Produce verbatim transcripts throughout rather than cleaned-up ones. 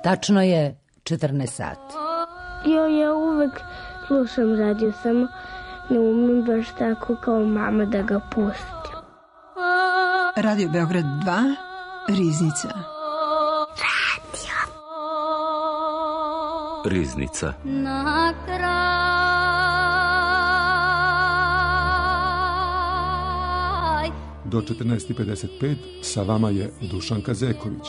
Tačno je četrnaest sati. Jo, ja uvek slušam radio, samo ne umem baš tako kao mama da ga pustim. Radio Beograd dva, Riznica. Radio. Riznica. Na kraj do četrnaest i pedeset pet sa vama je Dušanka Zeković.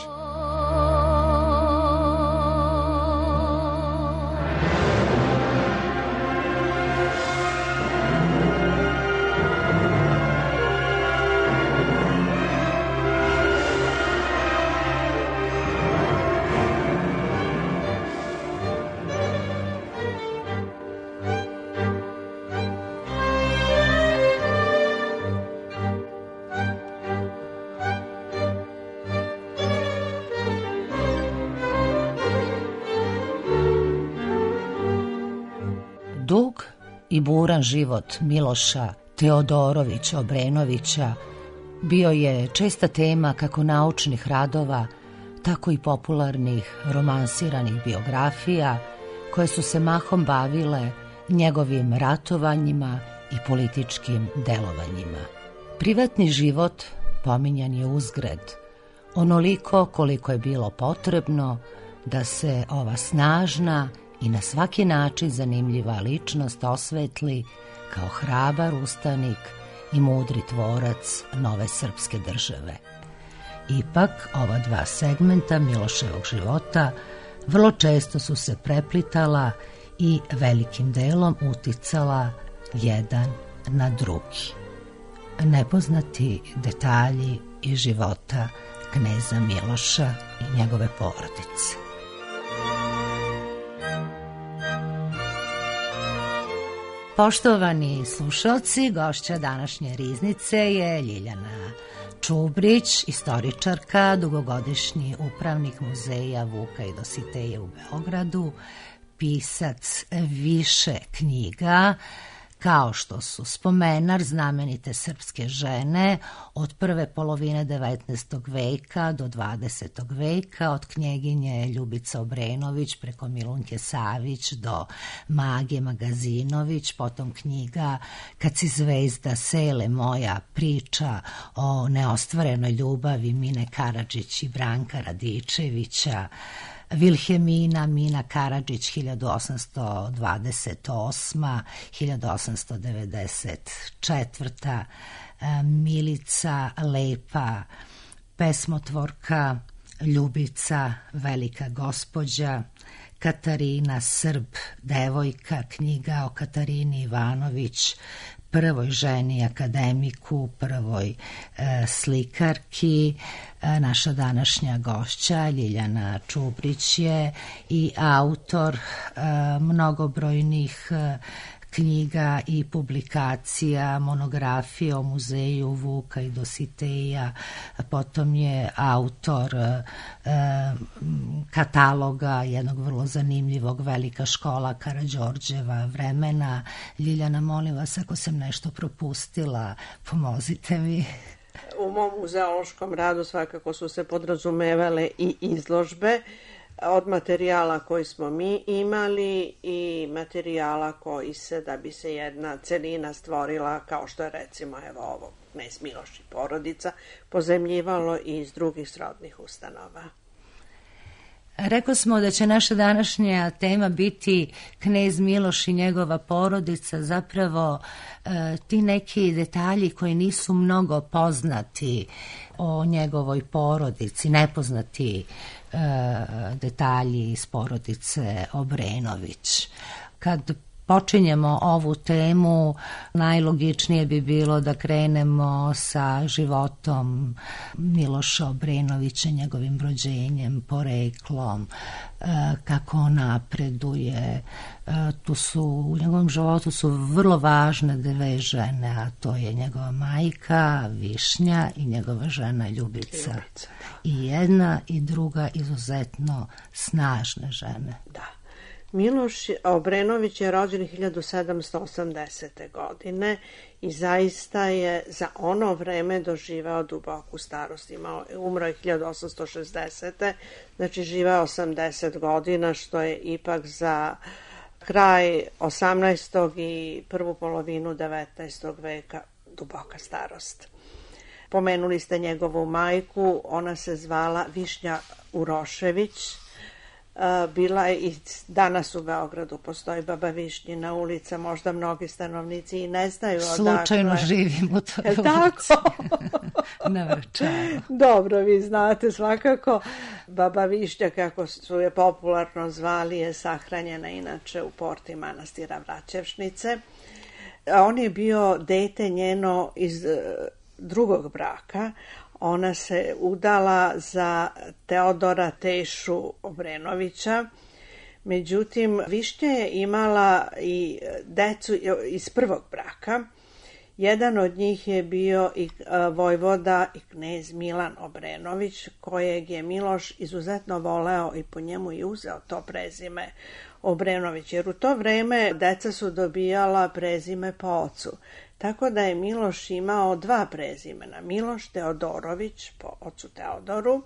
Dug i buran život Miloša Teodorovića Obrenovića bio je česta tema kako naučnih radova, tako i popularnih romansiranih biografija koje su se mahom bavile njegovim ratovanjima i političkim delovanjima. Privatni život pominjan je uzgred, onoliko koliko je bilo potrebno da se ova snažna i na svaki način zanimljiva ličnost osvetli kao hrabar ustanik i mudri tvorac nove srpske države. Ipak, ova dva segmenta Miloševog života vrlo često su se preplitala i velikim delom uticala jedan na drugi. Nepoznati detalji iz života kneza Miloša i njegove porodice. Poštovani slušalci, gošća današnje Riznice je Ljiljana Čubrić, istoričarka, dugogodišnji upravnik muzeja Vuka i Dositeja u Beogradu, pisac više knjiga, kao što su Spomenar znamenite srpske žene od prve polovine devetnaestog veka do dvadesetog veka, od knjeginje Ljubica Obrenović preko Milunke Savić do Mage Magazinović, potom knjiga Kad si zvezda sele moja, priča o neostvarenoj ljubavi Mine Karadžić i Branka Radičevića, Vilhelmina Mina Karadžić hiljadu osamsto dvadeset osma do hiljadu osamsto devedeset četvrta, Milica Lepa, pesmotvorka Ljubica Velika gospođa, Katarina Srb, devojka, knjiga o Katarini Ivanović, prvoj ženi akademiku, prvoj e, slikarki. E, naša današnja gošća Ljiljana Čubrić je i autor e, mnogobrojnih e, knjiga i publikacija, monografije o muzeju Vuka i Dositeja, potom je autor e, kataloga jednog vrlo zanimljivog Velika škola Karađorđeva vremena. Ljiljana, molim vas, ako sam nešto propustila, pomozite mi. U mom muzeološkom radu svakako su se podrazumevale i izložbe od materijala koji smo mi imali i materijala koji se, da bi se jedna celina stvorila, kao što je recimo evo ovo knez Miloš i porodica, pozemljivalo i iz drugih srodnih ustanova. Rekli smo da će naša današnja tema biti knez Miloš i njegova porodica, zapravo e, ti neki detalji koji nisu mnogo poznati o njegovoj porodici, nepoznati e, detalji iz porodice Obrenović. Kad počinjemo ovu temu, najlogičnije bi bilo da krenemo sa životom Miloša Obrenovića, njegovim rođenjem, poreklom, kako on napreduje. Tu su, u njegovom životu su vrlo važne dve žene, a to je njegova majka Višnja i njegova žena Ljubica. Ljubica, I jedna i druga izuzetno snažne žene. Da. Miloš Obrenović je rođen hiljadu sedamsto osamdesete. godine i zaista je za ono vreme doživao duboku starost. Imao, umro je hiljadu osamsto šezdesete. Znači živeo osamdeset godina, što je ipak za kraj osamnaestog i prvu polovinu devetnaestog veka duboka starost. Pomenuli ste njegovu majku, ona se zvala Višnja Urošević. Bila je i danas u Beogradu postoji Baba Višnjina ulica, možda mnogi stanovnici i ne znaju odakle. Slučajno živim u toj ulici. Tako? Na Vračaru. Dobro, vi znate svakako. Baba Višnja, kako su je popularno zvali, je sahranjena inače u porti manastira Vraćevšnice. On je bio dete njeno iz drugog braka. Ona se udala za Teodora Tešu Obrenovića. Međutim, Višnja je imala i decu iz prvog braka. Jedan od njih je bio i vojvoda i knez Milan Obrenović, kojeg je Miloš izuzetno voleo i po njemu i uzeo to prezime Obrenović, jer u to vreme deca su dobijala prezime po ocu. Tako da je Miloš imao dva prezimena, Miloš Teodorović po ocu Teodoru,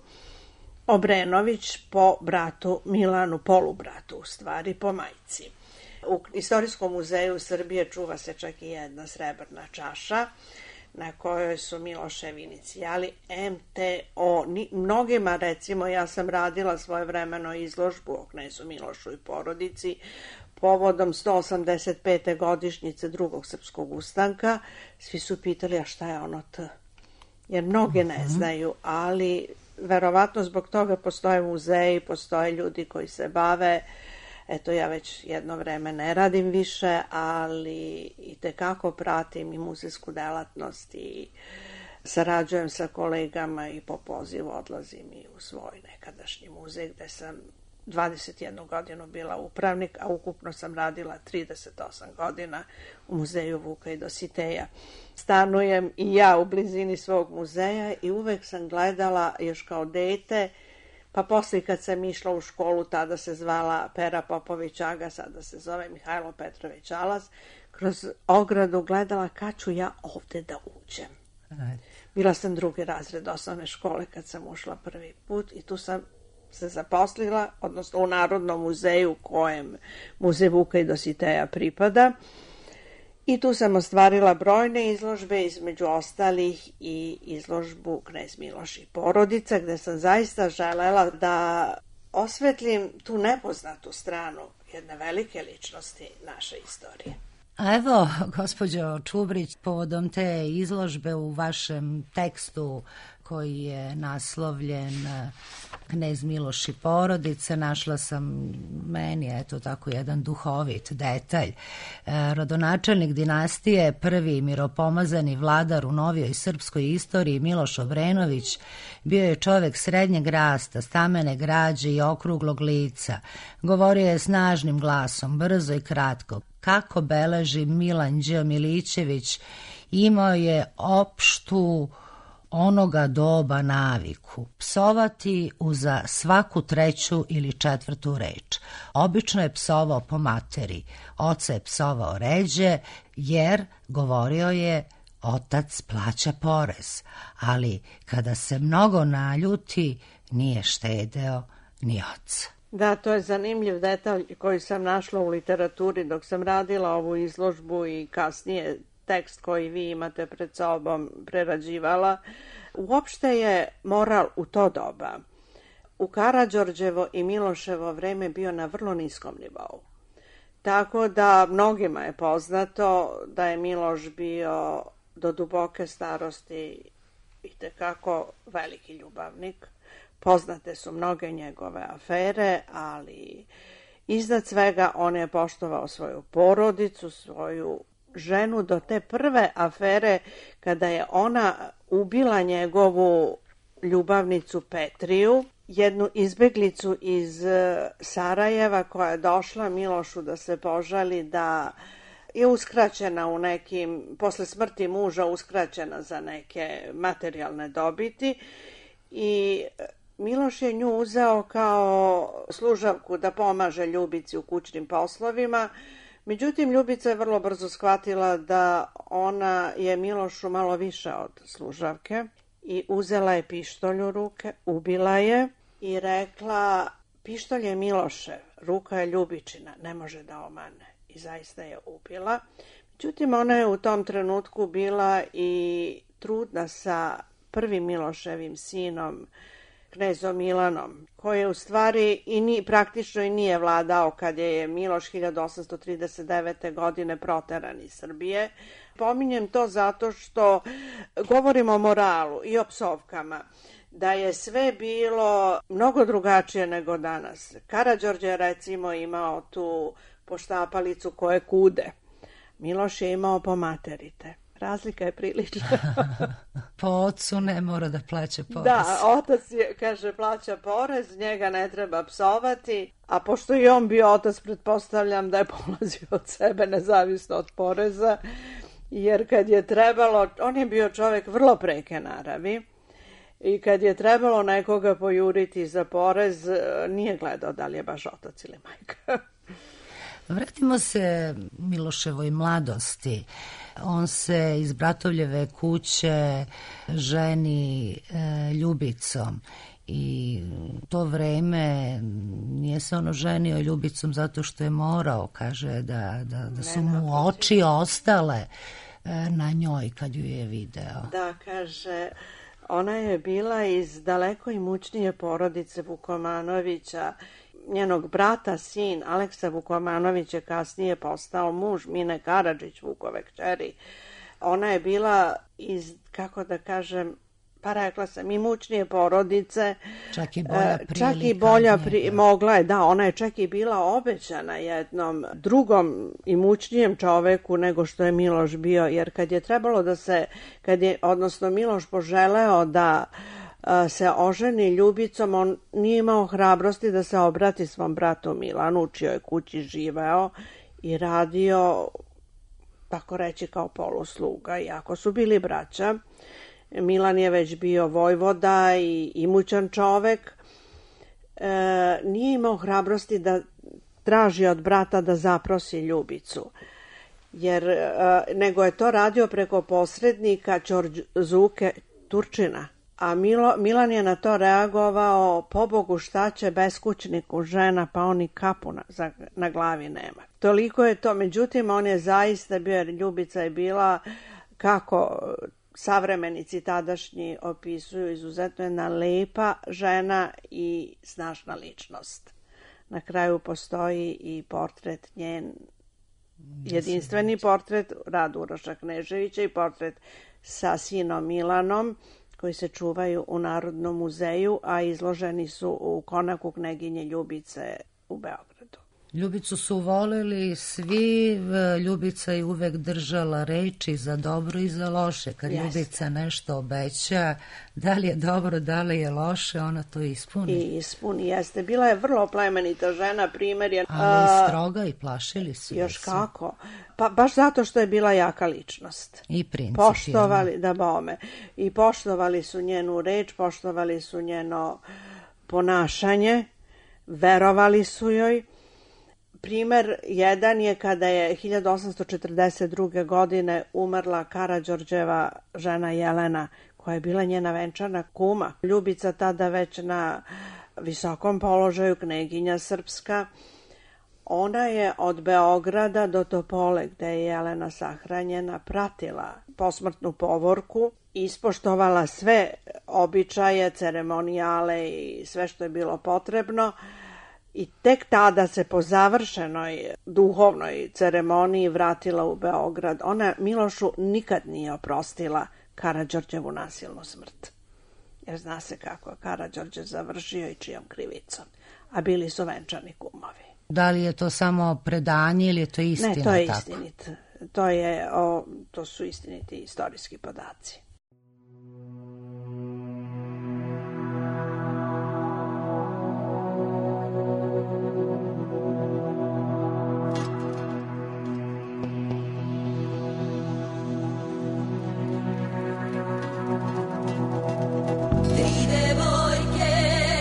Obrenović po bratu Milanu, polubratu u stvari, po majci. U Istorijskom muzeju Srbije čuva se čak i jedna srebrna čaša na kojoj su Miloševi inicijali M T O. Mnogima, recimo, ja sam radila svojevremeno izložbu o knezu Milošu i porodici povodom sto osamdeset pete godišnjice drugog srpskog ustanka. Svi su pitali, a šta je ono T? Jer mnoge ne znaju, ali verovatno zbog toga postoje muzeji, postoje ljudi koji se bave. Eto, ja već jedno vreme ne radim više, ali i tekako pratim i muzejsku delatnost i sarađujem sa kolegama i po pozivu odlazim i u svoj nekadašnji muzej gde sam dvadeset jednu godinu bila upravnik, a ukupno sam radila trideset osam godina u muzeju Vuka i Dositeja. Stanujem i ja u blizini svog muzeja i uvek sam gledala još kao dete, pa posle kad sam išla u školu, tada se zvala Pera Popović Aga, sada se zove Mihajlo Petrović Alas, kroz ogradu gledala kad ću ja ovde da uđem. Bila sam drugi razred osnovne škole kad sam ušla prvi put i tu sam se zaposlila, odnosno u Narodnom muzeju kojem muzej Vuka i Dositeja pripada. I tu sam ostvarila brojne izložbe, između ostalih i izložbu Knez Miloš i porodica, gde sam zaista želela da osvetlim tu nepoznatu stranu jedne velike ličnosti naše istorije. A evo, gospođo Čubrić, povodom te izložbe u vašem tekstu koji je naslovljen Knez Miloš i porodica, našla sam meni, eto tako, jedan duhovit detalj. Rodonačelnik dinastije, prvi miropomazani vladar u novijoj srpskoj istoriji, Miloš Obrenović, bio je čovek srednjeg rasta, stamene građe i okruglog lica. Govorio je snažnim glasom, brzo i kratko. Kako beleži Milan Đ. Milićević, imao je opštu onoga doba naviku, psovati uza svaku treću ili četvrtu reč. Obično je psovao po materi, oca je psovao ređe, jer, govorio je, otac plaća porez, ali kada se mnogo naljuti, nije štedeo ni oca. Da, to je zanimljiv detalj koji sam našla u literaturi dok sam radila ovu izložbu i kasnije tekst koji vi imate pred sobom prerađivala. Uopšte je moral u to doba u Karađorđevo i Miloševo vreme bio na vrlo niskom nivou. Tako da mnogima je poznato da je Miloš bio do duboke starosti itekako veliki ljubavnik. Poznate su mnoge njegove afere, ali iznad svega on je poštovao svoju porodicu, svoju ženu do te prve afere kada je ona ubila njegovu ljubavnicu Petriju, jednu izbeglicu iz Sarajeva koja je došla Milošu da se požali da je uskraćena u nekim, posle smrti muža uskraćena za neke materijalne dobiti i Miloš je nju uzeo kao služavku da pomaže Ljubici u kućnim poslovima. Međutim, Ljubica je vrlo brzo shvatila da ona je Milošu malo više od služavke i uzela je pištolj u ruke, ubila je i rekla: pištolj je Milošev, ruka je Ljubičina, ne može da omane. I zaista je ubila. Međutim, ona je u tom trenutku bila i trudna sa prvim Miloševim sinom, knezom Milanom, koji je u stvari i ni, praktično i nije vladao kad je Miloš hiljadu osamsto trideset devete. godine proteran iz Srbije. Pominjem to zato što govorimo o moralu i o psovkama, da je sve bilo mnogo drugačije nego danas. Karađorđe je recimo imao tu poštapalicu koje kude. Miloš je imao pomaterite. Razlika je prilična. Po ocu ne mora da plaća porez. Da, otac je, kaže, plaća porez, njega ne treba psovati, a pošto i on bio otac, pretpostavljam da je polazio od sebe nezavisno od poreza, jer kad je trebalo, on je bio čovjek vrlo preke naravi, i kad je trebalo nekoga pojuriti za porez, nije gledao da li je baš otac ili majka. Vratimo se Miloševoj mladosti. On se iz bratovljeve kuće ženi e, Ljubicom i to vreme nije se ono ženio Ljubicom zato što je morao, kaže da, da, da su mu oči ostale e, na njoj kad ju je video. Da, kaže, ona je bila iz daleko imućnije porodice Vukomanovića. Njenog brata, sin Aleksa Vukomanović je kasnije postao muž Mine Karadžić, Vukove kćeri. Ona je bila iz, kako da kažem, pa rekla sam, imućnije porodice. Čak i bolja prilika. Čak i bolja pri, mogla je, da, ona je čak i bila obećana jednom drugom imućnijem čoveku nego što je Miloš bio, jer kad je trebalo da se, kad je, odnosno Miloš poželeo da se oženi Ljubicom, on nije imao hrabrosti da se obrati svom bratu Milanu, u čijoj kući živeo i radio, tako reći, kao polusluga, iako su bili braća. Milan je već bio vojvoda i imućan čovek. E, nije imao hrabrosti da traži od brata da zaprosi Ljubicu, jer e, nego je to radio preko posrednika Ćorđuke Turčina. A Milo, Milan je na to reagovao: pobogu, šta će beskućniku žena, pa oni kapu na, za, na glavi nema. Toliko je to, međutim on je zaista bio, jer Ljubica je bila, kako savremenici tadašnji opisuju, izuzetno jedna lepa žena i snažna ličnost. Na kraju postoji i portret njen, jedinstveni portret, rad Uroša Kneževića, i portret sa sinom Milanom, koji se čuvaju u Narodnom muzeju, a izloženi su u konaku kneginje Ljubice u Beogradu. Ljubicu su voleli svi, Ljubica je uvek držala reči za dobro i za loše. Kad Jeste. Ljubica nešto obeća, da li je dobro, da li je loše, ona to ispuni. I ispuni, jeste. Bila je vrlo plemenita žena, primjer je... Ali i stroga, i plašili su. Još su. Kako? Pa baš zato što je bila jaka ličnost. I principijalna. Poštovali, da bome, i poštovali su njenu reč, poštovali su njeno ponašanje, verovali su joj. Primer jedan je kada je hiljadu osamsto četrdeset druge. godine umrla Karađorđeva žena Jelena, koja je bila njena venčana kuma. Ljubica tada već na visokom položaju, kneginja srpska. Ona je od Beograda do Topole, gde je Jelena sahranjena, pratila posmrtnu povorku, ispoštovala sve običaje, ceremonijale i sve što je bilo potrebno. I tek tada se po završenoj duhovnoj ceremoniji vratila u Beograd. Ona Milošu nikad nije oprostila Karađorđevu nasilnu smrt. Jer zna se kako je Karađorđe završio i čijom krivicom. A bili su venčani kumovi. Da li je to samo predanje ili je to istina? Ne, to je tako? istinit. To, je, o, to su istiniti istorijski podaci. Tri devojke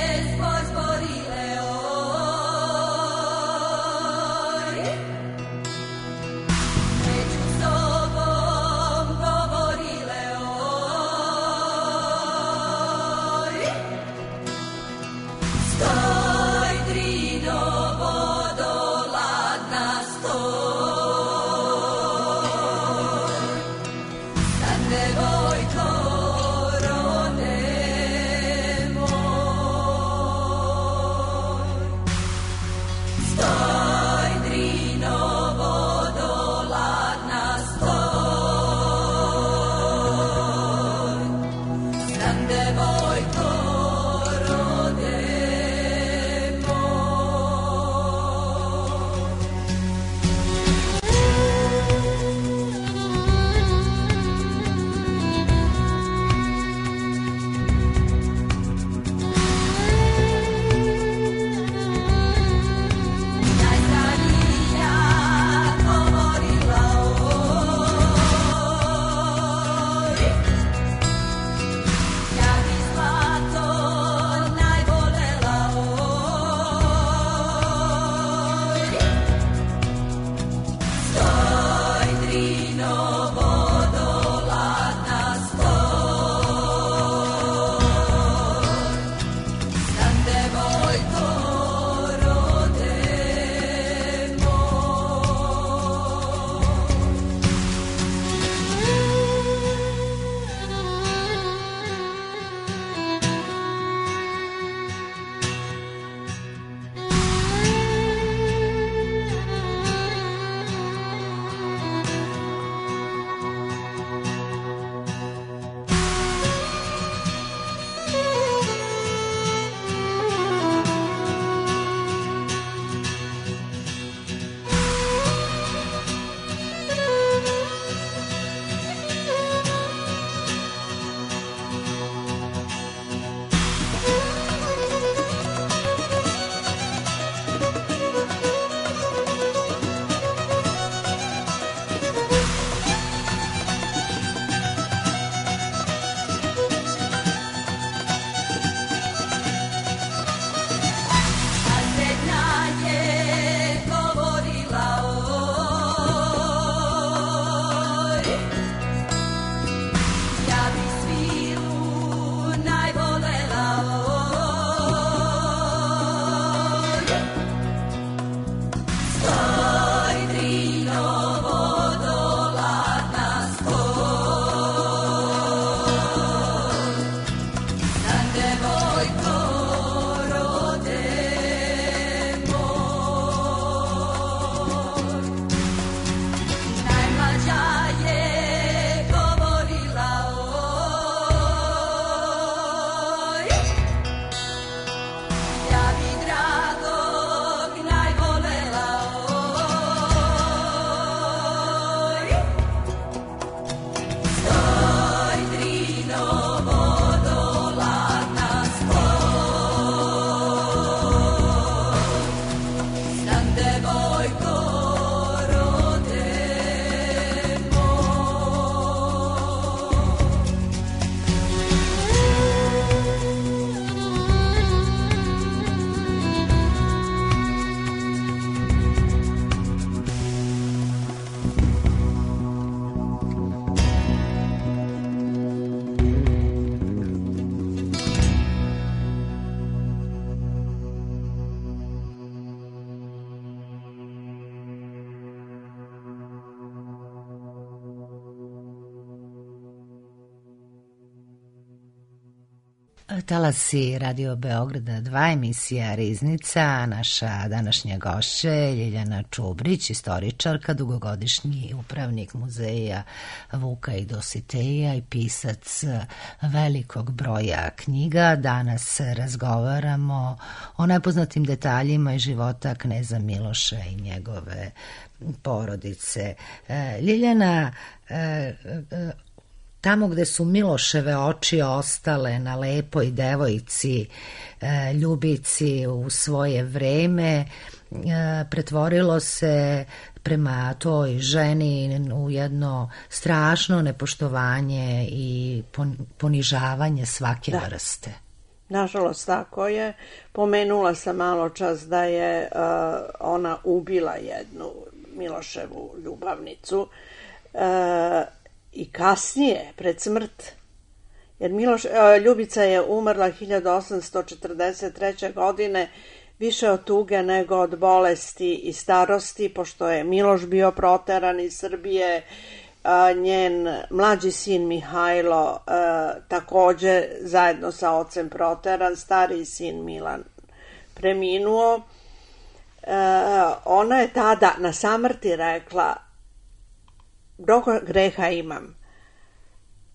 Talasi Radio Beograda dva, emisija Riznica, naša današnja gošća Ljiljana Čubrić, istoričarka, dugogodišnji upravnik muzeja Vuka i Dositeja i pisac velikog broja knjiga. Danas razgovaramo o nepoznatim detaljima iz života kneza Miloša i njegove porodice. Ljiljana, tamo gde su Miloševe oči ostale na lepoj devojci, ljubici u svoje vreme, pretvorilo se prema toj ženi u jedno strašno nepoštovanje i ponižavanje svake da. vrste. Nažalost, tako je. Pomenula sam malo čas da je uh, ona ubila jednu Miloševu ljubavnicu uh, i kasnije, pred smrt. Jer Miloš, uh, Ljubica je umrla hiljadu osamsto četrdeset treće. godine više od tuge nego od bolesti i starosti, pošto je Miloš bio proteran iz Srbije, a, njen mlađi sin Mihajlo a, takođe zajedno sa ocem proteran, stariji sin Milan preminuo. A, ona je tada na samrti rekla: mnogo greha imam,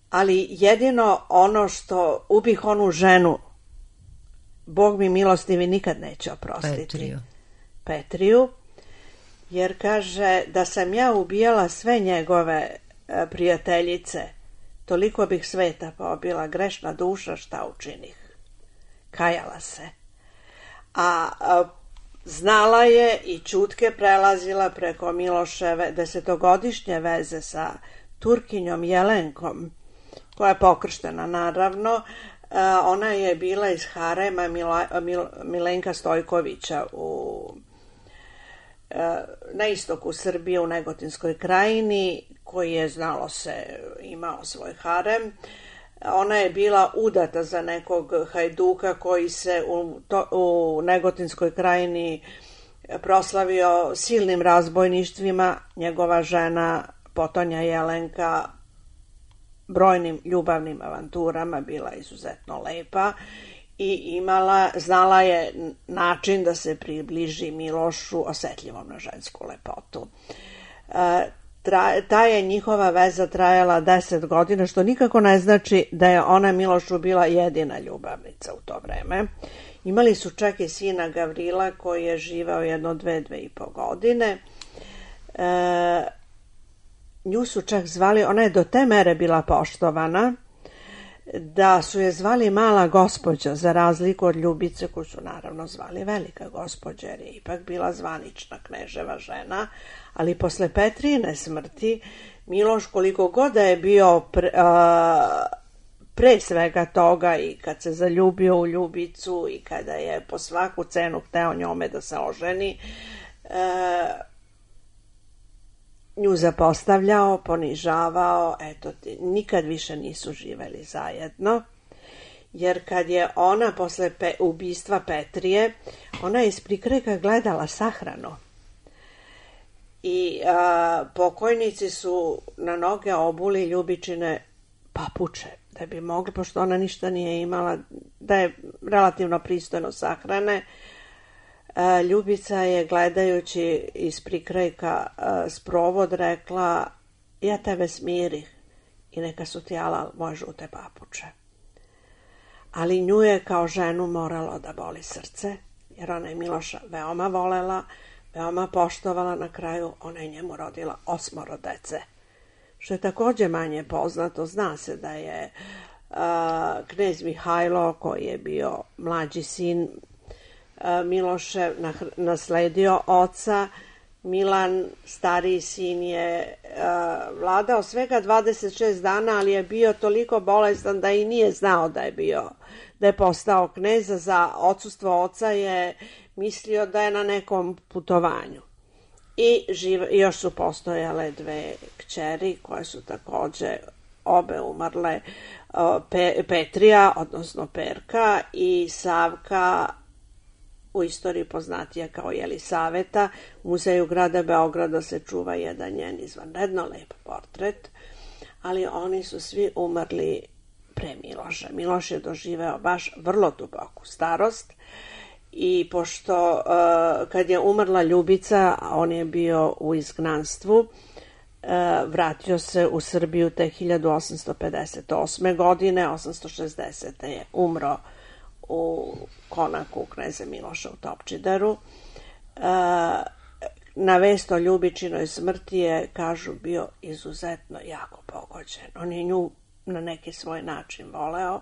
ali jedino ono što ubih onu ženu, Bog mi milostivi nikad neće oprostiti. Petriju. Petriju, jer kaže da sam ja ubijala sve njegove e, prijateljice, toliko bih sveta pobila, grešna duša, šta učinih. Kajala se. A, a znala je i čutke prelazila preko Miloševe desetogodišnje veze sa Turkinjom Jelenkom, koja je pokrštena naravno. A, ona je bila iz harema Mila, Mil, Milenka Stojkovića u, a, na istoku Srbije u Negotinskoj krajini, koji je, znalo se, imao svoj harem. Ona je bila udata za nekog hajduka koji se u, to, u Negotinskoj krajini proslavio silnim razbojništvima. Njegova žena Potonja Jelenka brojnim ljubavnim avanturama bila izuzetno lepa i imala, znala je način da se približi Milošu, osetljivom na žensku lepotu. E, Tra, ta je njihova veza trajala deset godina, što nikako ne znači da je ona Milošu bila jedina ljubavnica u to vreme. Imali su čak i sina Gavrila koji je živeo jedno dve, dve i po godine. E, nju su čak zvali, ona je do te mere bila poštovana, da su je zvali mala gospođa, za razliku od Ljubice koju su naravno zvali velika gospođa, jer je ipak bila zvanična kneževa žena, ali posle Petrijine smrti Miloš, koliko god da je bio pre, a, pre svega toga i kad se zaljubio u Ljubicu i kada je po svaku cenu hteo njome da se oženi, a, nju zapostavljao, ponižavao, eto, nikad više nisu živeli zajedno, jer kad je ona posle pe, ubistva Petrije, ona je iz prikrajka gledala sahranu i a, pokojnici su na noge obuli Ljubičine papuče, da bi mogli, pošto ona ništa nije imala, da je relativno pristojno sahrane. Ljubica je, gledajući iz prikrajka sprovod, rekla: ja tebe smirih i neka su ti alal moje žute papuče. Ali nju je kao ženu moralo da boli srce, jer ona je Miloša veoma volela, veoma poštovala. Na kraju ona je njemu rodila osmoro dece, što je takođe manje poznato. Zna se da je uh, knez Mihajlo, koji je bio mlađi sin Miloše, nasledio oca. Milan, stariji sin, je uh, vladao svega dvadeset šest dana, ali je bio toliko bolestan da i nije znao da je bio, da je postao kneza. Za odsustvo oca je mislio da je na nekom putovanju. I živ, još su postojale dve kćeri koje su takođe obe umrle, uh, Pe, Petrija, odnosno Perka, i Savka, u istoriji poznatija kao Jelisaveta. U muzeju grada Beograda se čuva jedan njen izvanredno lep portret, ali oni su svi umrli pre Miloša. Miloš je doživeo baš vrlo duboku starost i pošto uh, kad je umrla Ljubica, on je bio u izgnanstvu, uh, vratio se u Srbiju te hiljadu osamsto pedeset osme godine, osamsto šezdesete je umro u konaku kneza Miloša u Topčideru. E, na vest o Ljubičinoj smrti je, kažu, bio izuzetno jako pogođen. On je nju na neki svoj način voleo,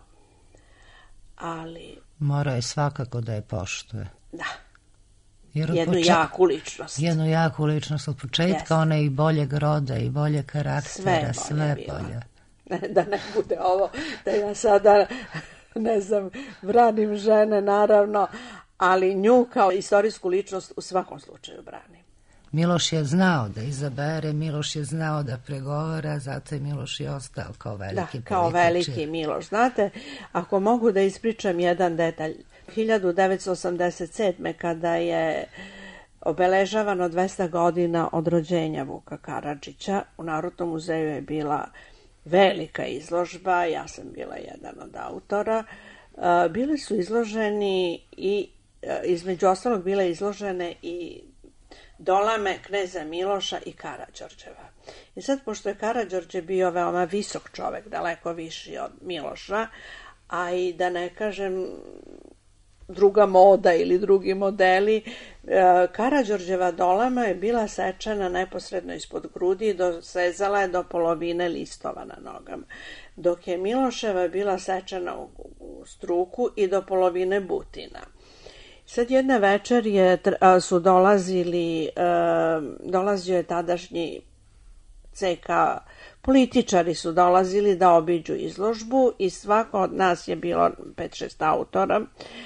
ali... Morao je svakako da je poštuje. Da. Jer jednu počet... jaku ličnost. Jednu jaku ličnost. Od početka yes. Ona i boljeg roda i bolje karaktera. Sve bolje. Sve bolje. Da ne bude ovo, da ja sada... ne znam, branim žene naravno, ali nju kao istorijsku ličnost u svakom slučaju branim. Miloš je znao da izabere, Miloš je znao da pregovara, zato je Miloš i ostao kao veliki da, kao političar. Veliki Miloš. Znate, ako mogu da ispričam jedan detalj, hiljadu devetsto osamdeset sedme kada je obeležavano dvesta godina od rođenja Vuka Karadžića, u Narodnom muzeju je bila velika izložba, ja sam bila jedan od autora. Bili su izloženi i, između ostalog, bile izložene i dolame kneza Miloša i Karađorđeva. I sad, pošto je Karađorđe bio veoma visok čovek, daleko viši od Miloša, a i da ne kažem druga moda ili drugi modeli, Karađorđeva dolama je bila sečena neposredno ispod grudi i dosezala je do polovine listova na nogama, dok je Miloševa bila sečena u struku i do polovine butina. Sad jedne večer je, su dolazili, dolazio je tadašnji ce ka, političari su dolazili da obiđu izložbu i svako od nas je bilo pet šest autora.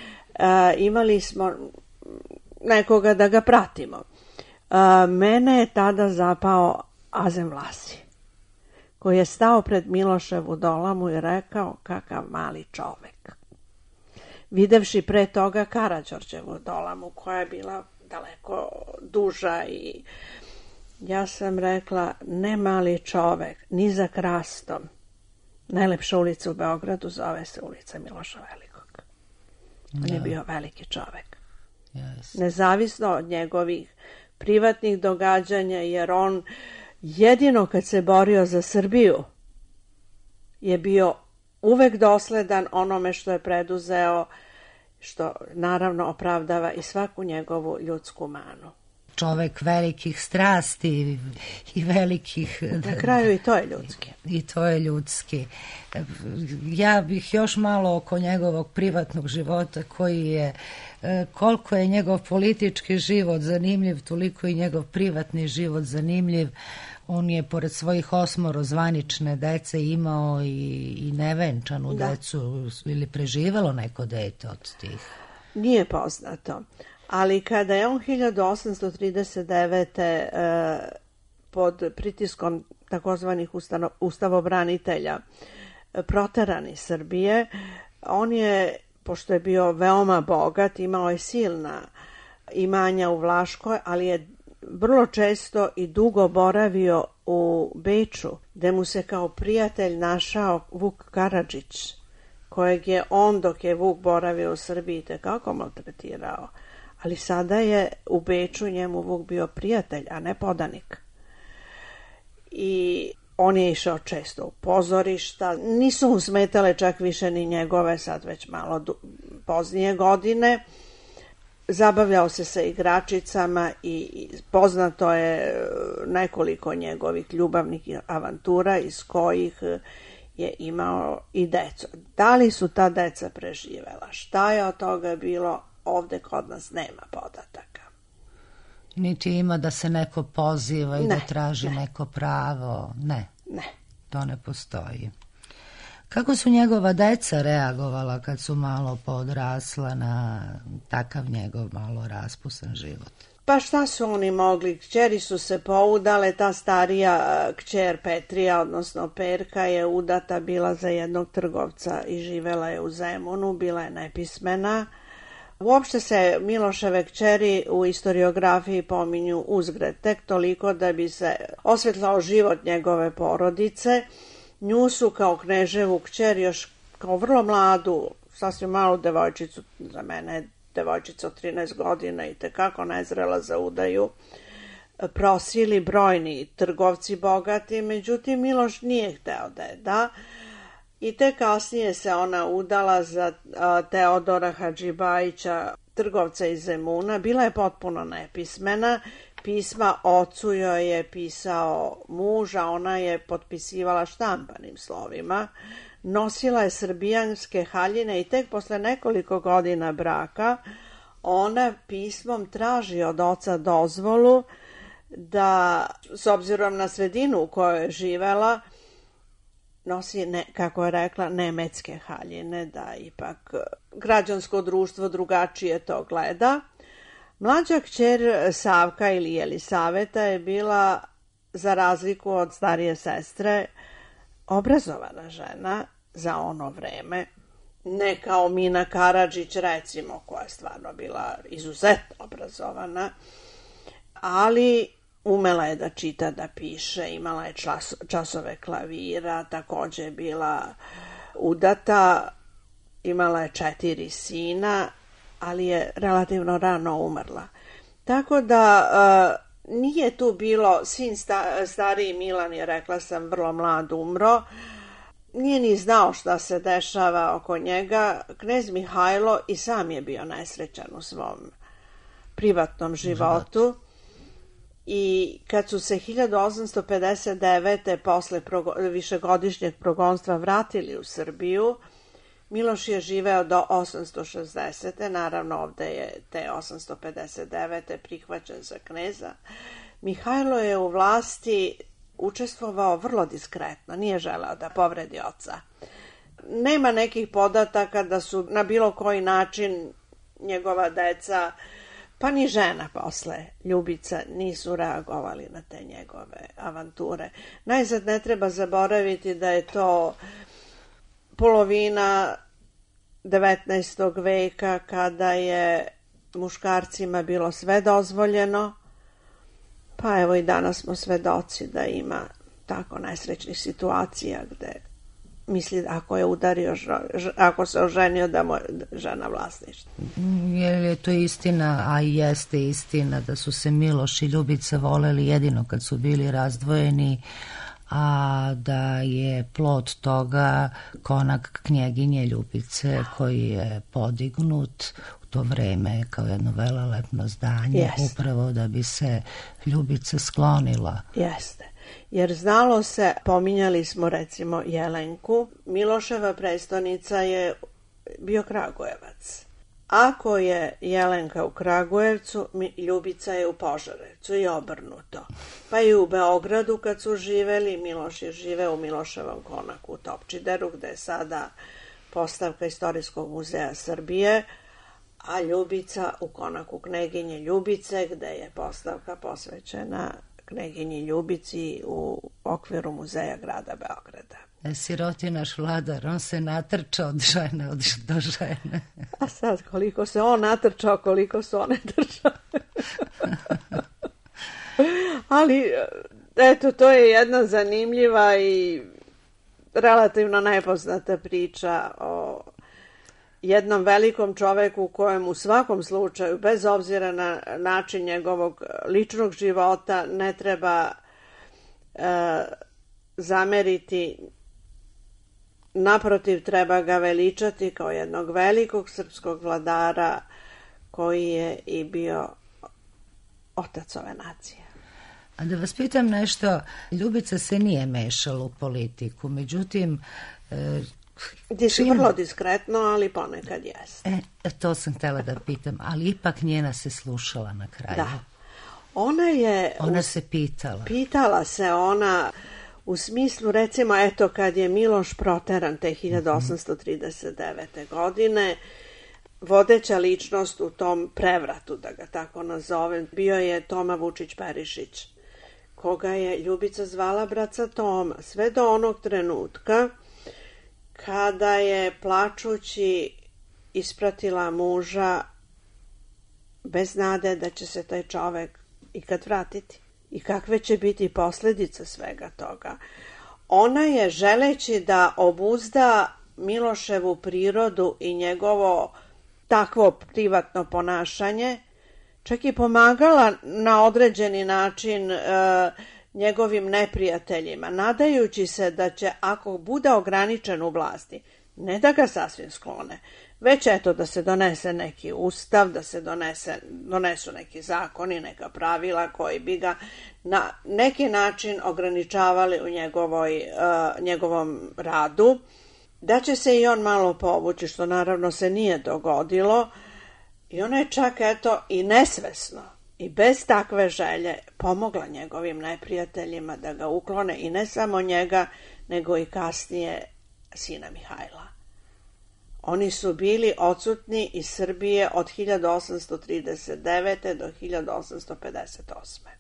Imali smo nekoga da ga pratimo. Mene je tada zapao Azem Vlasi, koji je stao pred Miloševu dolamu i rekao kakav mali čovek. Videvši pre toga Karađorđevu dolamu, koja je bila daleko duža, i ja sam rekla, ne mali čovek, ni za krastom. Najlepša ulica u Beogradu zove se ulica Miloša Velikog. On da. je bio veliki čovek. Yes. Nezavisno od njegovih privatnih događanja, jer on jedino kad se borio za Srbiju je bio uvek dosledan onome što je preduzeo, što naravno opravdava i svaku njegovu ljudsku manu. Čovek velikih strasti i velikih... Na kraju i to je ljudski. I to je ljudski. Ja bih još malo oko njegovog privatnog života, koji je, koliko je njegov politički život zanimljiv, toliko i njegov privatni život zanimljiv. On je, pored svojih osmoro zvanične dece, imao i, i nevenčanu da. decu, ili preživelo neko dete od tih? Nije poznato. Ali kada je on hiljadu osamsto trideset devete. E, pod pritiskom takozvanih ustavobranitelja e, proteran iz Srbije, on je, pošto je bio veoma bogat, imao je silna imanja u Vlaškoj, ali je vrlo često i dugo boravio u Beču, gde mu se kao prijatelj našao Vuk Karadžić, kojeg je on, dok je Vuk boravio u Srbiji, tekako maltretirao. Ali sada je u Beču njemu Vuk bio prijatelj, a ne podanik. I on je išao često u pozorišta. Nisu mu smetale čak više ni njegove, sad već malo poznije godine. Zabavljao se sa igračicama i poznato je nekoliko njegovih ljubavnih avantura iz kojih je imao i decu. Da li su ta deca preživela? Šta je od toga bilo? Ovde kod nas nema podataka. Niti ima da se neko poziva i ne, da traži ne. neko pravo. Ne. Ne. To ne postoji. Kako su njegova deca reagovala kad su malo podrasla na takav njegov malo raspusan život? Pa šta su oni mogli? Kćeri su se poudale, ta starija kćer Petrija, odnosno Perka, je udata bila za jednog trgovca i živela je u Zemunu, bila je nepismena. Uopšte se Miloševe kćeri u istoriografiji pominju uzgred, tek toliko da bi se osvetlao život njegove porodice. Nju su kao kneževu kćer, još kao vrlo mladu, sasvim malu devojčicu, za mene je devojčica od trinaest godina i tekako nezrela za udaju, prosili brojni trgovci bogati, međutim Miloš nije hteo da je da. I te kasnije se ona udala za a, Teodora Hadžibajića, trgovca iz Zemuna. Bila je potpuno nepismena. Pisma ocu joj je pisao muž, a ona je potpisivala štampanim slovima. Nosila je srbijanske haljine i tek posle nekoliko godina braka ona pismom traži od oca dozvolu da, s obzirom na sredinu u kojoj je živela, nosi, ne, kako je rekla, nemetske haljine, da ipak građansko društvo drugačije to gleda. Mlađa kćer Savka ili Jelisaveta je bila, za razliku od starije sestre, obrazovana žena za ono vreme. Ne kao Mina Karadžić, recimo, koja je stvarno bila izuzetno obrazovana, ali umela je da čita, da piše, imala je čas, časove klavira, također je bila udata, imala je četiri sina, ali je relativno rano umrla. Tako da nije tu bilo, sin sta, stariji Milan je, rekla sam, vrlo mlad umro, nije ni znao šta se dešava oko njega. Knez Mihajlo i sam je bio nesrećan u svom privatnom životu. I kad su se hiljadu osamsto pedeset devete posle progo, višegodišnjeg progonstva vratili u Srbiju, Miloš je živeo do osamsto šezdesete. Naravno, ovde je te osamsto pedeset devete prihvaćen za kneza. Mihajlo je u vlasti učestvovao vrlo diskretno, nije želeo da povredi oca. Nema nekih podataka da su na bilo koji način njegova deca, pa ni žena posle, Ljubica, nisu reagovali na te njegove avanture. Najzad ne treba zaboraviti da je to polovina devetnaestog veka, kada je muškarcima bilo sve dozvoljeno, pa evo i danas smo svedoci da ima tako nesrećnih situacija gde misli ako je udario, ako se oženio da mu je žena vlasništvo. Je li je to istina, a i jeste istina, da su se Miloš i Ljubica voleli jedino kad su bili razdvojeni, a da je plod toga konak knjeginje Ljubice koji je podignut u to vreme kao jedno velelepno zdanje, yes, upravo da bi se Ljubica sklonila. Jeste. Jer znalo se, pominjali smo recimo Jelenku, Miloševa prestonica je bio Kragujevac. Ako je Jelenka u Kragujevcu, Ljubica je u Požarevcu i obrnuto. Pa i u Beogradu kad su živeli, Miloš je živeo u Miloševom konaku u Topčideru, gde je sada postavka Istorijskog muzeja Srbije, a Ljubica u konaku Kneginje Ljubice, gde je postavka posvećena Kneginji Ljubici u okviru muzeja grada Beograda. Siroti naš vladar, on se natrčao od žene od, do žene. A sad koliko se on natrčao, koliko su one držale. Ali, eto, to je jedna zanimljiva i relativno nepoznata priča o jednom velikom čoveku kojem u svakom slučaju, bez obzira na način njegovog ličnog života, ne treba e, zameriti. Naprotiv, treba ga veličati kao jednog velikog srpskog vladara koji je i bio otac ove nacije. A da vas pitam nešto, Ljubica se nije mešala u politiku, međutim... E, Gdje su vrlo diskretno, ali ponekad jeste. E, to sam htjela da pitam, ali ipak njena se slušala na kraju. Da. Ona je... Ona se pitala. Pitala se ona... U smislu, recimo, eto, kad je Miloš proteran te hiljadu osamsto trideset devete. godine, vodeća ličnost u tom prevratu, da ga tako nazovem, bio je Toma Vučić-Perišić, koga je Ljubica zvala braca Toma, sve do onog trenutka kada je plačući ispratila muža bez nade da će se taj čovek ikad vratiti. I kakve će biti posljedice svega toga. Ona je, želeći da obuzda Miloševu prirodu i njegovo takvo privatno ponašanje, čak i pomagala na određeni način e, njegovim neprijateljima, nadajući se da će, ako bude ograničen u vlasti, ne da ga sasvim sklone, već eto da se donese neki ustav, da se donese, donesu neki zakoni, neka pravila koji bi ga na neki način ograničavali u njegovoj, uh, njegovom radu, da će se i on malo povući, što naravno se nije dogodilo, i ona je čak eto i nesvesno i bez takve želje pomogla njegovim neprijateljima da ga uklone, i ne samo njega, nego i kasnije sina Mihajla. Oni su bili odsutni iz Srbije od hiljadu osamsto trideset devete. do hiljadu osamsto pedeset osme.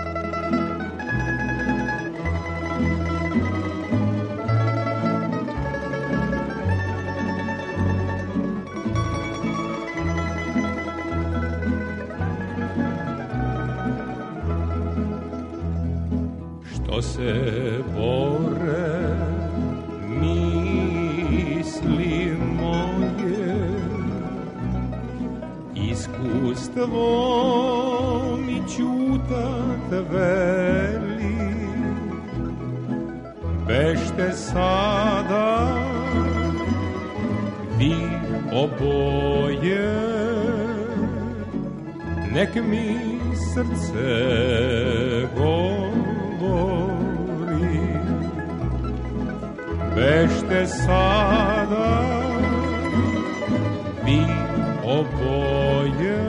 Što se bore misli moje, iz iskustvo mi ćutat veli, bešte sada vi oboje, nek mi srce govori, bešte sada vi oboje,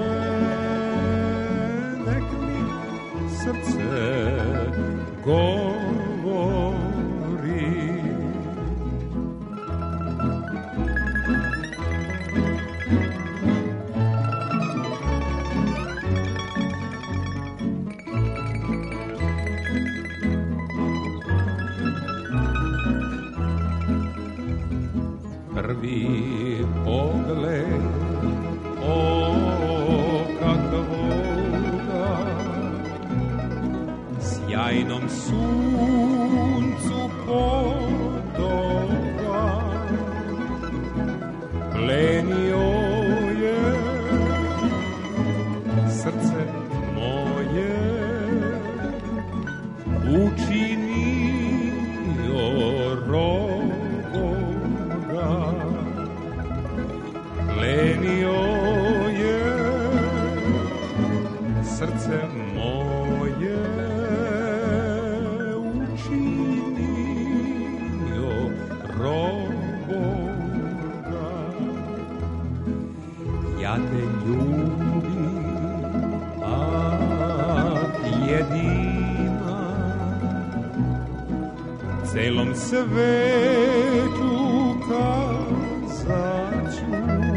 nek mi srce govori. Prvi pogled oka tvoga, sjajnom suncu podoba, plenio je srce moje, učinio roboga, plenio je srce moje, učinio roboga. Ja te ljubim, a jedina, celom svetu kazaću,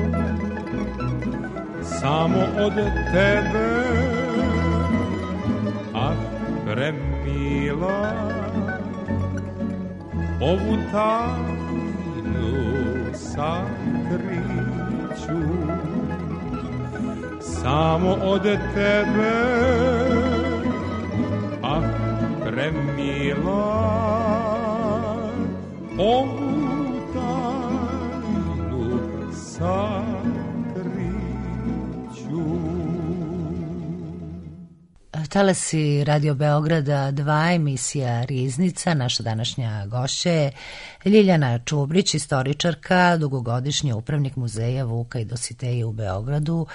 samo od tebe, ah, premila, ovu tajnu sakriću, samo od tebe, ah, premila, ovu tajnu sakriću. Talasi Radio Beograda dva, emisija Riznica. Naša današnja gošća je Ljiljana Čubrić, istoričarka, dugogodišnji upravnik Muzeja Vuka i Dositeja u Beogradu,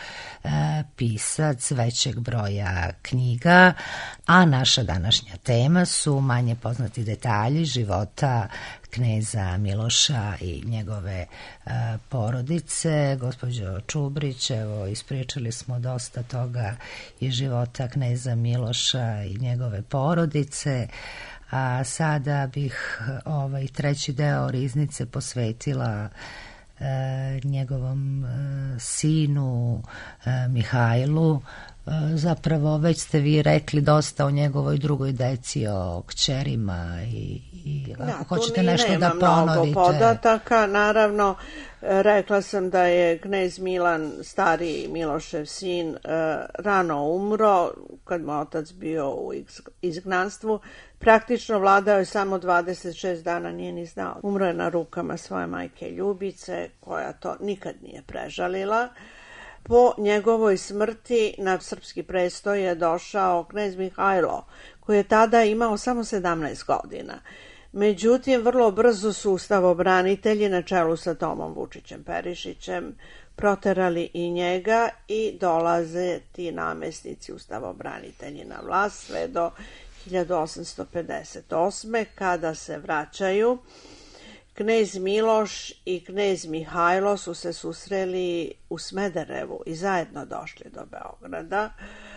pisac većeg broja knjiga, a naša današnja tema su manje poznati detalji života kneza Miloša i njegove uh, porodice. Gospođo Čubrić, evo, ispričali smo dosta toga iz života kneza Miloša i njegove porodice, a sada bih ovaj treći deo Riznice posvetila uh, njegovom uh, sinu uh, Mihajlu. Zapravo već ste vi rekli dosta o njegovoj drugoj deci, o kćerima i, i ako da, hoćete nešto da ponovite. Mnogo podataka, naravno rekla sam da je knez Milan, stariji Milošev sin, rano umro kad mu otac bio u izgnanstvu. Praktično vladao je samo dvadeset šest dana, nije ni znao. Umro je na rukama svoje majke Ljubice, koja to nikad nije prežalila. Po njegovoj smrti na srpski prestoj je došao knez Mihajlo, koji je tada imao samo sedamnaest godina. Međutim, vrlo brzo su ustavobranitelji na čelu sa Tomom Vučićem Perišićem proterali i njega i dolaze ti namesnici ustavobranitelji na vlast sve do hiljadu osamsto pedeset osme. kada se vraćaju. Knez Miloš i knez Mihajlo su se susreli u Smederevu i zajedno došli do Beograda. E,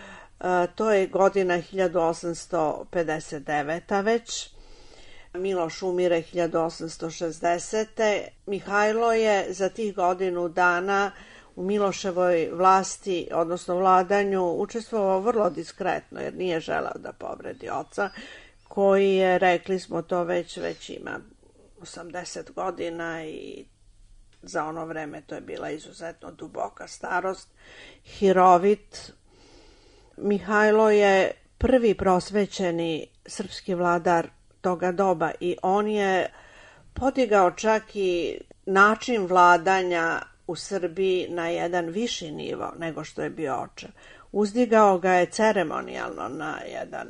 to je godina hiljadu osamsto pedeset deveta već. Miloš umire hiljadu osamsto šezdesete. Mihajlo je za tih godinu dana u Miloševoj vlasti, odnosno vladanju, učestvovao vrlo diskretno jer nije želeo da povredi oca, koji je, rekli smo to već, već ima osamdeset godina i za ono vreme to je bila izuzetno duboka starost, hirovit. Mihajlo je prvi prosvećeni srpski vladar toga doba i on je podigao čak i način vladanja u Srbiji na jedan viši nivo nego što je bio očev. Uzdigao ga je ceremonijalno na jedan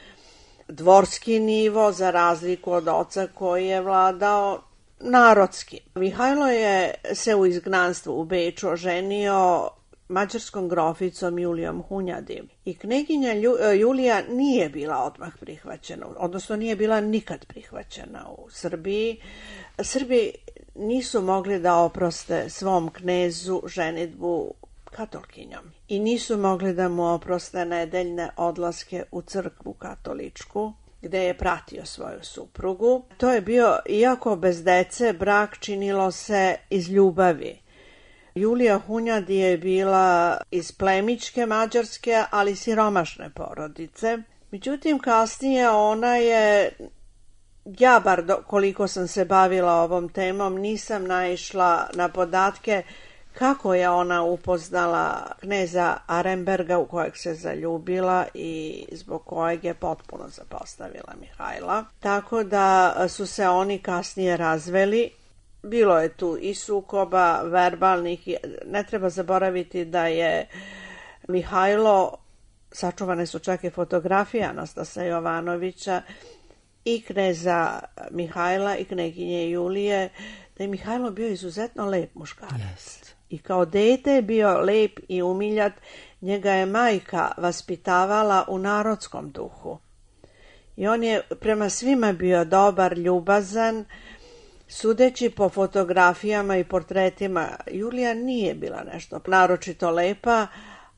dvorski nivo, za razliku od oca koji je vladao narodski. Mihajlo je se u izgnanstvu u Beču oženio mađarskom groficom Julijom Hunjadi. I kneginja Julija nije bila odmah prihvaćena, odnosno nije bila nikad prihvaćena u Srbiji. Srbi nisu mogli da oproste svom knezu ženidbu katolkinjom i nisu mogli da mu oproste nedeljne odlaske u crkvu katoličku, gde je pratio svoju suprugu. To je bio, iako bez dece, brak činilo se iz ljubavi. Julija Hunjadi je bila iz plemićke mađarske, ali siromašne porodice. Međutim, kasnije ona je, ja bar do, koliko sam se bavila ovom temom, nisam naišla na podatke kako je ona upoznala kneza Aremberga u kojeg se zaljubila i zbog kojeg je potpuno zapostavila Mihajla. Tako da su se oni kasnije razveli. Bilo je tu i sukoba verbalnih. Ne treba zaboraviti da je Mihajlo, sačuvane su čak i fotografije Anastasa Jovanovića, i kneza Mihajla i kneginje Julije, da je Mihajlo bio izuzetno lep muškarac. Yes. I kao dete je bio lep i umiljat. Njega je majka vaspitavala u narodskom duhu. I on je prema svima bio dobar, ljubazan. Sudeći po fotografijama i portretima, Julija nije bila nešto naročito lepa,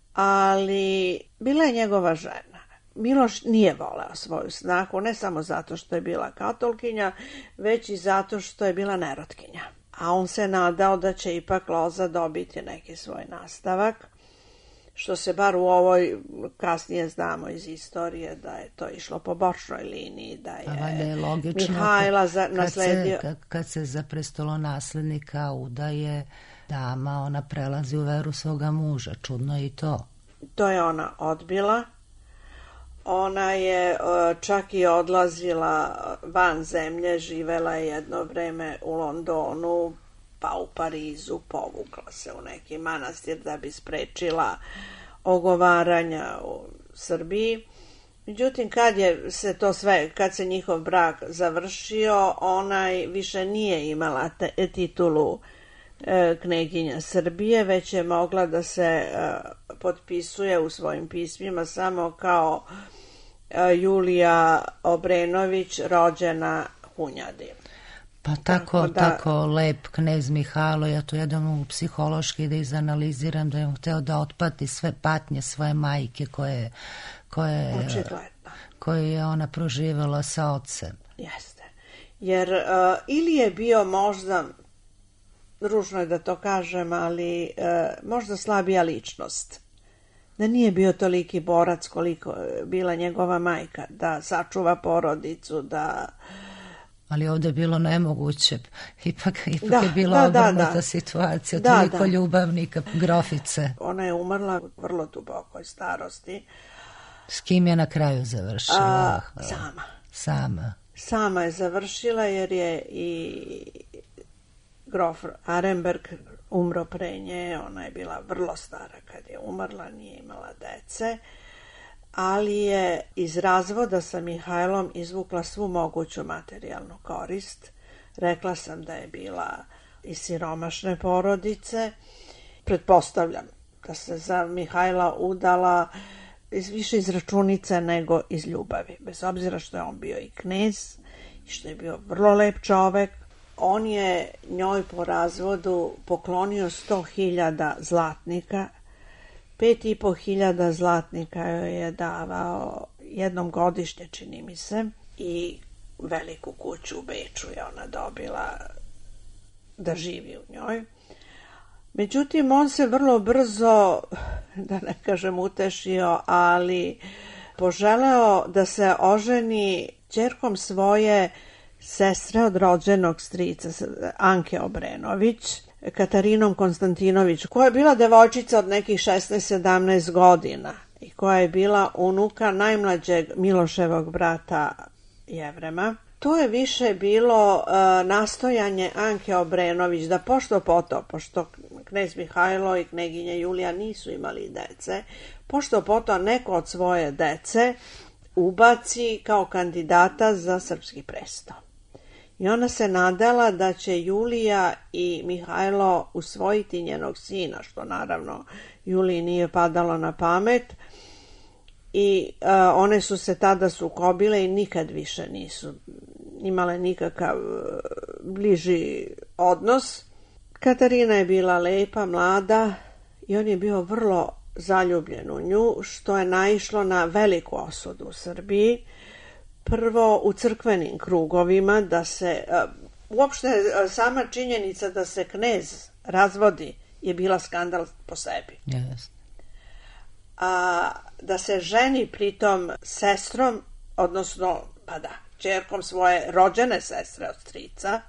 ali bila je njegova žena. Miloš nije voleo svoju snahu, ne samo zato što je bila katolkinja, već i zato što je bila nerotkinja. A on se nadao da će ipak loza dobiti neki svoj nastavak, što se bar u ovoj, kasnije znamo iz istorije, da je to išlo po bočnoj liniji, da je, da je logično, Mihajla za, kad nasledio... Se, kad, kad se za prestolonaslednika udaje dama, ona prelazi u veru svoga muža. Čudno je i to. To je ona odbila. Ona je čak i odlazila van zemlje, živela je jedno vreme u Londonu, pa u Parizu, povukla se u neki manastir da bi sprečila ogovaranja u Srbiji. Međutim, kad je se to sve, kad se njihov brak završio, ona više nije imala te, titulu e, kneginja Srbije, već je mogla da se e, potpisuje u svojim pismima samo kao e, Julija Obrenović, rođena Hunjadi. Pa tako, tako, da, tako lep knez Mihajlo, ja to jednom psihološki da izanaliziram, da je on hteo da otpati sve patnje svoje majke koje, koje, koje je ona proživjela sa ocem. Jeste. Jer uh, ili je bio možda, ružno je da to kažem, ali uh, možda slabija ličnost. Da nije bio toliki borac koliko je bila njegova majka, da sačuva porodicu, da... Ali ovdje je bilo nemoguće. Ipak, ipak da, je bila da, obrnuta da, da. situacija. Da, toliko da. ljubavnika, grofice. Ona je umrla u vrlo dubokoj starosti. S kim je na kraju završila? A, sama. Sama. Sama je završila jer je i grof Aremberg umro pre nje. Ona je bila vrlo stara kad je umrla, nije imala dece. Ali je iz razvoda sa Mihajlom izvukla svu moguću materijalnu korist. Rekla sam da je bila iz siromašne porodice. Pretpostavljam da se za Mihajla udala iz, više iz računice nego iz ljubavi. Bez obzira što je on bio i knez i što je bio vrlo lep čovek, on je njoj po razvodu poklonio sto hiljada zlatnika. Pet i po hiljada zlatnika joj je davao jednom godišnje, čini mi se, i veliku kuću u Beču je ona dobila da živi u njoj. Međutim, on se vrlo brzo, da ne kažem utešio, ali poželeo da se oženi ćerkom svoje sestre od rođenog strica Anke Obrenović, Katarinom Konstantinović, koja je bila devojčica od nekih šesnaest sedamnaest godina i koja je bila unuka najmlađeg Miloševog brata Jevrema. To je više bilo uh, nastojanje Anke Obrenović da pošto poto, pošto knez Mihajlo i kneginja Julija nisu imali dece, pošto potom neko od svoje dece ubaci kao kandidata za srpski presto. I ona se nadala da će Julija i Mihajlo usvojiti njenog sina, što naravno Juliji nije padalo na pamet, i uh, one su se tada sukobile i nikad više nisu imale nikakav uh, bliži odnos. Katarina je bila lepa, mlada i on je bio vrlo zaljubljen u nju, što je naišlo na veliku osudu u Srbiji. Prvo u crkvenim krugovima, da se uh, uopšte uh, sama činjenica da se knez razvodi je bila skandal po sebi. Yes. A da se ženi pritom sestrom, odnosno, pa da, ćerkom svoje rođene sestre od strica,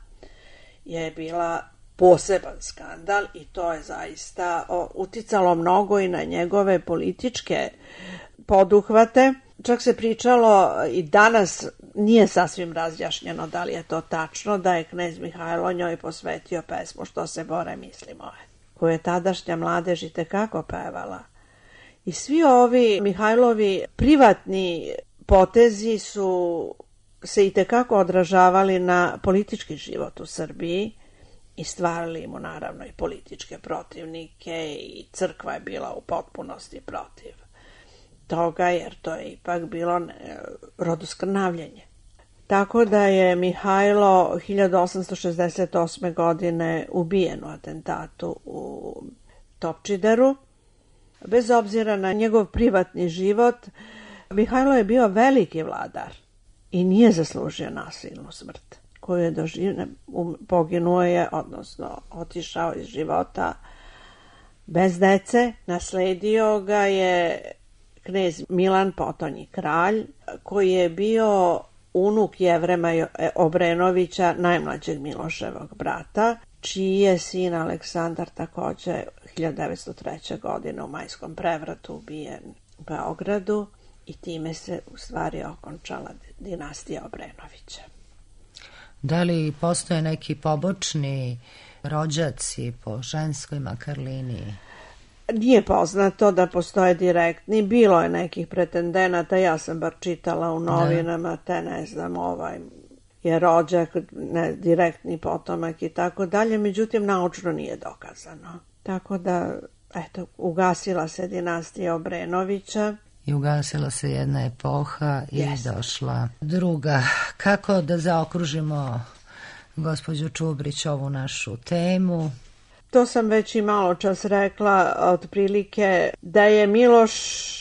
je bila poseban skandal i to je zaista uticalo mnogo i na njegove političke poduhvate. Čak se pričalo i danas, nije sasvim razjašnjeno da li je to tačno, da je knez Mihajlo njoj posvetio pesmu Što se bore misli moje, koju je tadašnja mladež itekako pevala. I svi ovi Mihajlovi privatni potezi su se itekako odražavali na politički život u Srbiji i stvarali mu naravno i političke protivnike i crkva je bila u potpunosti protiv toga, jer to je ipak bilo rodoskrnavljenje. Tako da je Mihajlo hiljadu osamsto šezdeset osme. godine ubijen u atentatu u Topčideru. Bez obzira na njegov privatni život, Mihajlo je bio veliki vladar i nije zaslužio nasilnu smrt, koju je doživio, poginuo je, odnosno otišao iz života bez dece. Nasledio ga je knez Milan Potonji kralj, koji je bio unuk Jevrema Obrenovića, najmlađeg Miloševog brata, čiji je sin Aleksandar također hiljadu devetsto treće. godine u majskom prevratu ubijen u Beogradu i time se u stvari okončala dinastija Obrenovića. Da li postoje neki pobočni rođaci po ženskoj makar liniji? Nije poznato da postoje direktni, bilo je nekih pretendenata, ja sam bar čitala u novinama, te ne znam, ovaj je rođak, ne, direktni potomak i tako dalje, međutim naučno nije dokazano. Tako da, eto, ugasila se dinastija Obrenovića. I ugasila se jedna epoha i yes. došla druga. Kako da zaokružimo, gospođo Čubrić, ovu našu temu? To sam već i malo čas rekla, otprilike da je Miloš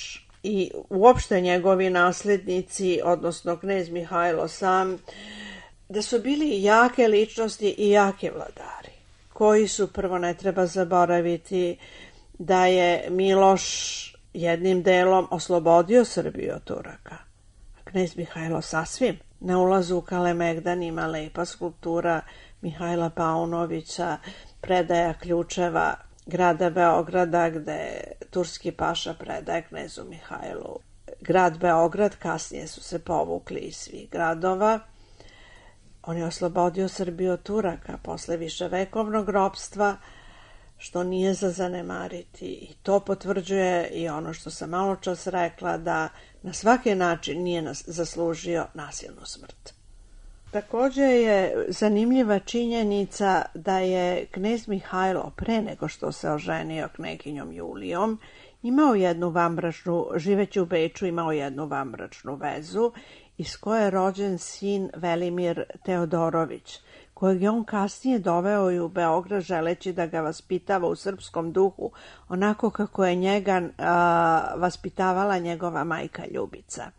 i uopšte njegovi nasljednici, odnosno knez Mihajlo sam, da su bili jake ličnosti i jake vladari, koji su, prvo ne treba zaboraviti, da je Miloš jednim delom oslobodio Srbiju od Turaka. A knez Mihajlo sasvim. Na ulazu u Kalemegdan ima lepa skulptura Mihajla Paunovića, predaja ključeva grada Beograda, gde turski paša predaje knezu Mihajlu grad Beograd. Kasnije su se povukli iz svih gradova. On je oslobodio Srbiju od Turaka posle viševekovnog ropstva, što nije za zanemariti. I to potvrđuje i ono što sam malo čas rekla, da na svaki način nije nas zaslužio nasilnu smrt. Također je zanimljiva činjenica da je knez Mihajlo, pre nego što se oženio kneginjom Julijom, imao jednu vanbračnu, živeći u Beču, imao jednu vanbračnu vezu iz koje je rođen sin Velimir Teodorović, kojeg je on kasnije doveo i u Beograd želeći da ga vaspitava u srpskom duhu, onako kako je njega a, vaspitavala njegova majka Ljubica.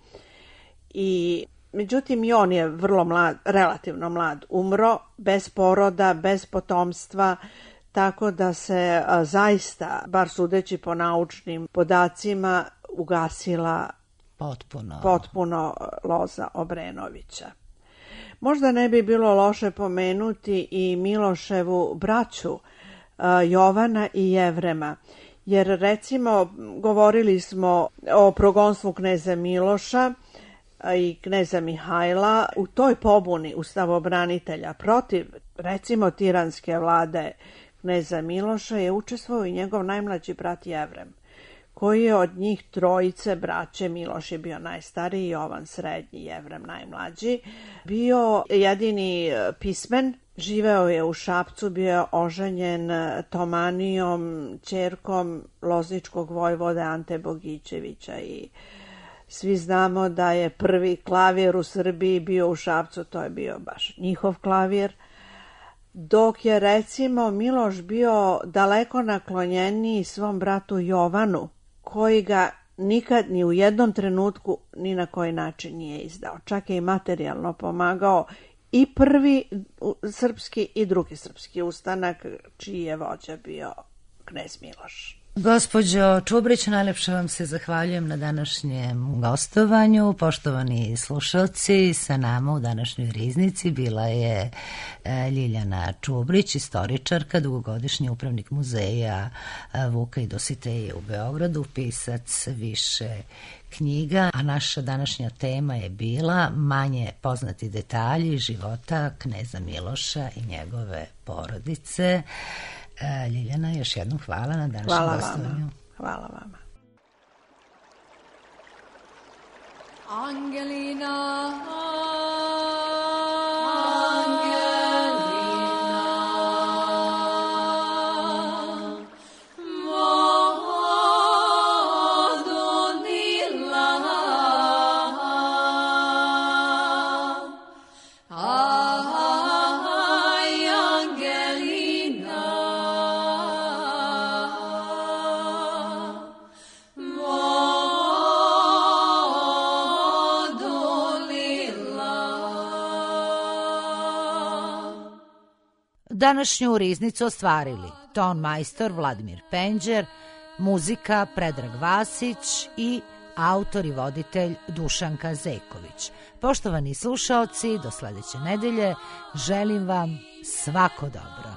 I međutim i on je vrlo mlad, relativno mlad, umro, bez poroda, bez potomstva, tako da se a, zaista, bar sudeći po naučnim podacima, ugasila potpuno, potpuno loza Obrenovića. Možda ne bi bilo loše pomenuti i Miloševu braću a, Jovana i Jevrema, jer recimo govorili smo o progonstvu kneza Miloša i kneza Mihajla. U toj pobuni ustavobranitelja protiv recimo tiranske vlade kneza Miloša je učestvovao i njegov najmlađi brat Jevrem, koji je od njih trojice braće, Miloš je bio najstariji, Jovan srednji, Jevrem najmlađi, bio jedini pismen, živeo je u Šapcu, bio je oženjen Tomanijom, ćerkom lozničkog vojvode Ante Bogićevića i svi znamo da je prvi klavir u Srbiji bio u Šapcu, to je bio baš njihov klavir, dok je recimo Miloš bio daleko naklonjeniji svom bratu Jovanu, koji ga nikad ni u jednom trenutku ni na koji način nije izdao. Čak je i materijalno pomagao i prvi srpski i drugi srpski ustanak, čiji je vođa bio knez Miloš. Gospođo Čubrić, najlepše vam se zahvaljujem na današnjem gostovanju. Poštovani slušalci, sa nama u današnjoj riznici bila je Ljiljana Čubrić, istoričarka, dugogodišnji upravnik muzeja Vuka i Dositeje u Beogradu, pisac više knjiga, a naša današnja tema je bila manje poznati detalji života kneza Miloša i njegove porodice. Ljiljana, još jednom hvala na današnjem gostovanju. Hvala vama. Angelina, Današnju riznicu ostvarili ton majstor Vladimir Penđer, muzika Predrag Vasić i autor i voditelj Dušanka Zeković. Poštovani slušaoci, do sledeće nedelje želim vam svako dobro.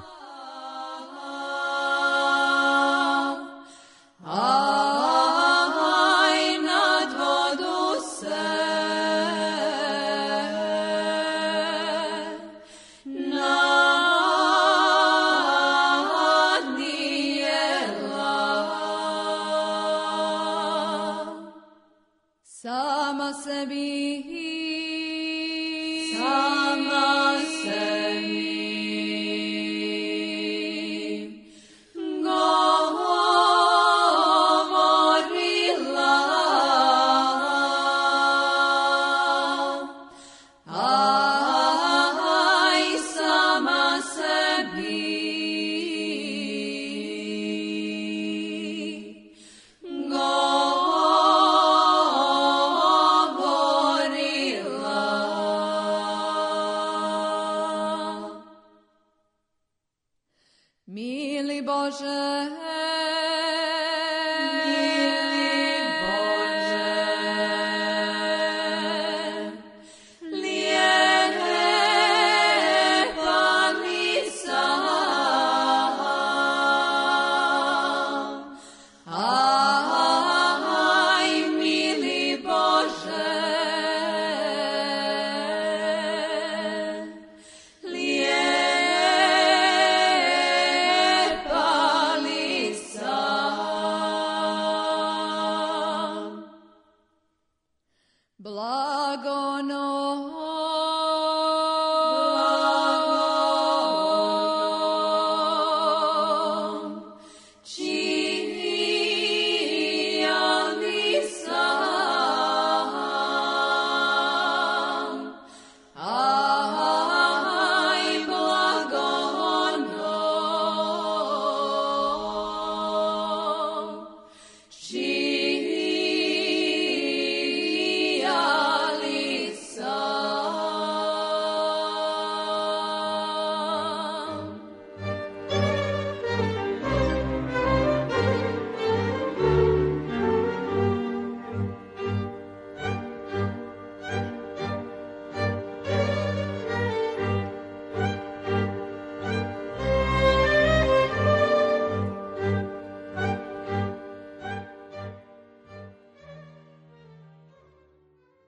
Blago noć.